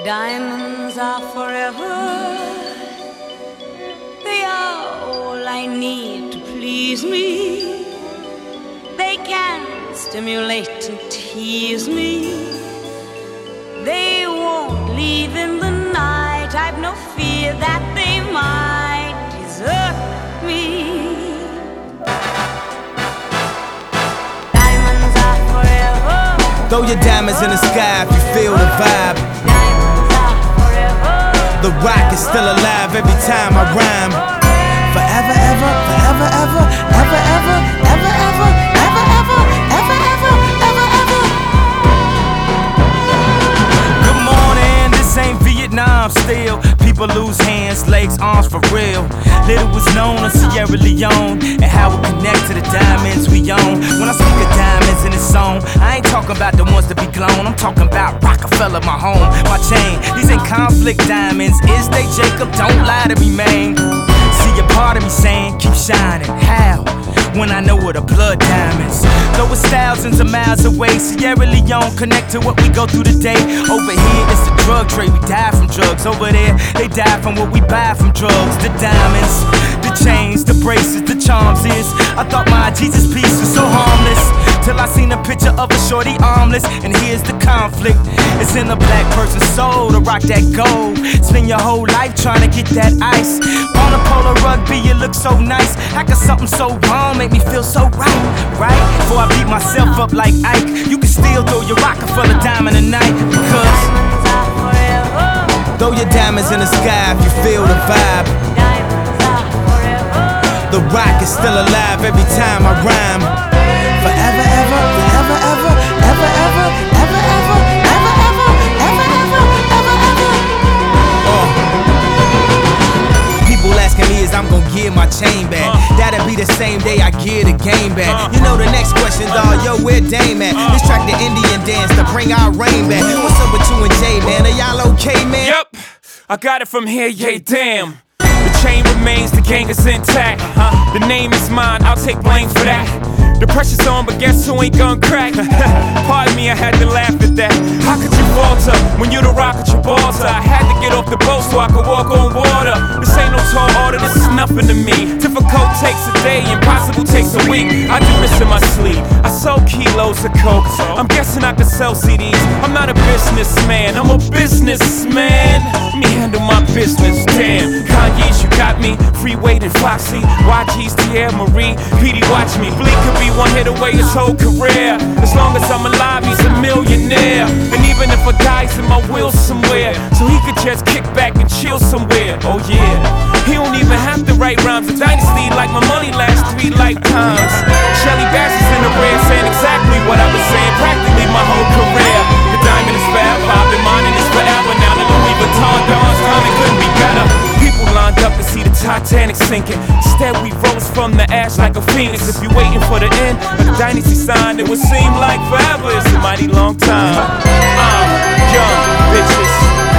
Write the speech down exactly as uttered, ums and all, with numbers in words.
Diamonds are forever. They are all I need to please me. They can stimulate and tease me. They won't leave in the night. I've no fear that they might desert me. Diamonds are forever. Throw your diamonds in the sky if you feel the vibe. Diamonds are forever. The rock is still alive every time I rhyme. Forever, ever, forever, ever, ever, ever, ever, ever, ever, ever, ever, ever, ever, ever. Good morning, this ain't Vietnam still. People lose hands, legs, arms for real. Little was known of Sierra Leone and how it connect to the diamonds we own. When I speak of diamonds in this song, I ain't talking about the ones that be glown. I'm talking about Rockefeller, my home, my chain. These ain't conflict diamonds, is they, Jacob? Don't lie to me, man. See a part of me saying, keep shining. How? When I know what a blood diamonds. Though it's thousands of miles away, Sierra Leone connect to what we go through today. Over here, it's the drug trade. We die from drugs. Over there, they die from what we buy from drugs. The diamonds, the chains, the bracelets, the charms is. I thought my Jesus piece was so harmless, till I seen a picture of a shorty armless. And here's the conflict. It's in the black person's soul to rock that gold. Spend your whole life trying to get that ice. On a polo rugby, you look so nice. How could something so wrong make me feel so right, right? Before I beat myself up like Ike, you can still throw your Rockefeller diamond tonight. Because Diamonds are forever. throw your diamonds in the sky if you feel the vibe. Diamonds are forever. The rock is still alive every time I rhyme. Forever, ever, forever, ever, ever, ever, ever, ever, ever, ever, ever, ever, ever, ever. Uh. People asking me is I'm gonna give my chain back. That'll be the same day I give the game back. You know the next question, dawg, yo, where Dame at? This track the Indian dance to bring our rain back. What's up with you and Jay, man? Are y'all okay, man? Yep, I got it from here, yeah, damn. The chain remains, the gang is intact. The name is mine, I'll take blame for that. The pressure's on, but guess who ain't gonna crack? Pardon me, I had to laugh at that. How could you falter when you the rock at your balls? I had to get off the boat so I could walk on water. This ain't no tall order, this is nothing to me. Difficult takes a day, impossible takes a week. I do this in my sleep, I sold kilos of coke. I'm guessing I could sell C Ds. I'm not a businessman, I'm a businessman. Let me handle my business, damn. Kanye's, you got me, Freeway and Foxy, Y G's, Tierra Marie, P D, watch me. Bleak could be one hit away his whole career. As long as I'm alive, he's a millionaire. And even if I die's in my will somewhere, so he could just kick back and chill somewhere. Oh yeah, he don't even have to write rhymes. A dynasty like my money lasts three lifetimes. Shelly Bass is in the rear saying exactly what I was saying practically my whole career. The diamond is forever, I've been mining this forever. Now the Louis Vuitton Don's timing couldn't be better. People lined up to see the Titanic sinking. Instead we rose from the ash like a phoenix. If you're waiting for the end of the dynasty sign, it would seem like forever. It's a mighty long time. Uh, young bitches.